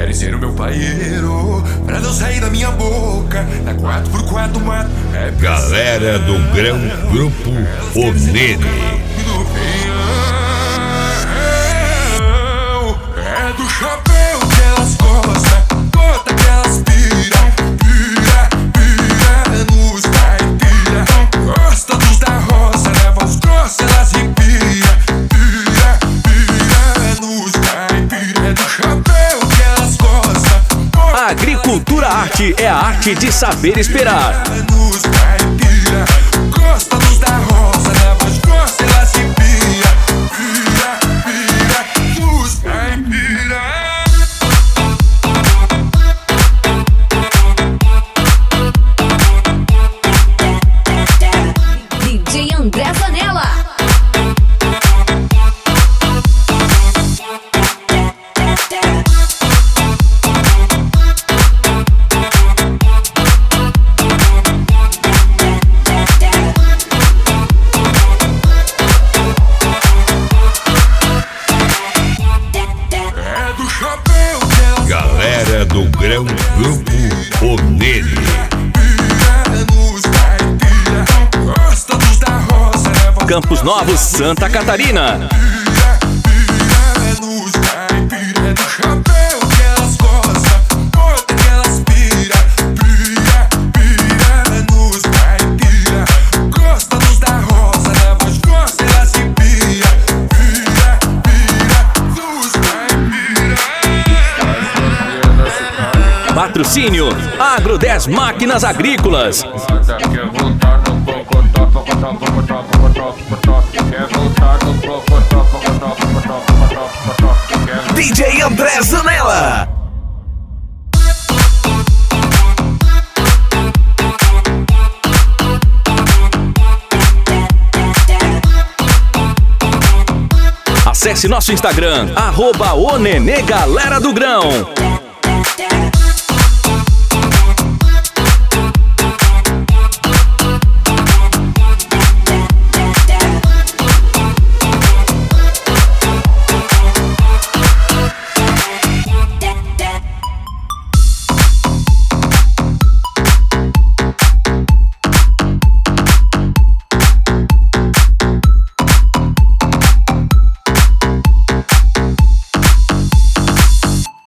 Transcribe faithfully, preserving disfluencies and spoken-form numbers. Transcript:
querem ser o meu paieiro, pra não sair da minha boca. Na quatro por quatro mato. É Galera do Grão Grupo Onene. É do chapéu que elas gostam, bota que elas pira, pira, pira, nos caipira. Gosta dos da roça, leva os grossos, elas empira, pira, pira, nos caipira. É do chapéu que elas gostam. A agricultura arte é a arte de saber esperar. Nos caipira, gosta dos da roça, leva os grossos, elas empira, pira, pira, nos caipira. D J André Zanella. É do chapéu que elas Galera do Grão Grupo Onene. pira, nos caipira. Gosta dos da roça, leva os Campos Novos, Santa Catarina. pira, pira, nos caipira. É do chapéu que elas gostam, bota que elas pira, pira, pira, nos caipira. Gosta dos da roça, leva os grossos, elas empira, pira, pira, nos caipira. Patrocínio Agro dez Máquinas Agrícolas. Quer voltar no Pocotó, Pocotó, Pocotó, Pocotó, Pocotó. Quer voltar no Pocotó, Pocotó, Pocotó, Pocotó, Pocotó. Quer D J André Zanella. Acesse nosso Instagram, arroba Onene Galera do Grão.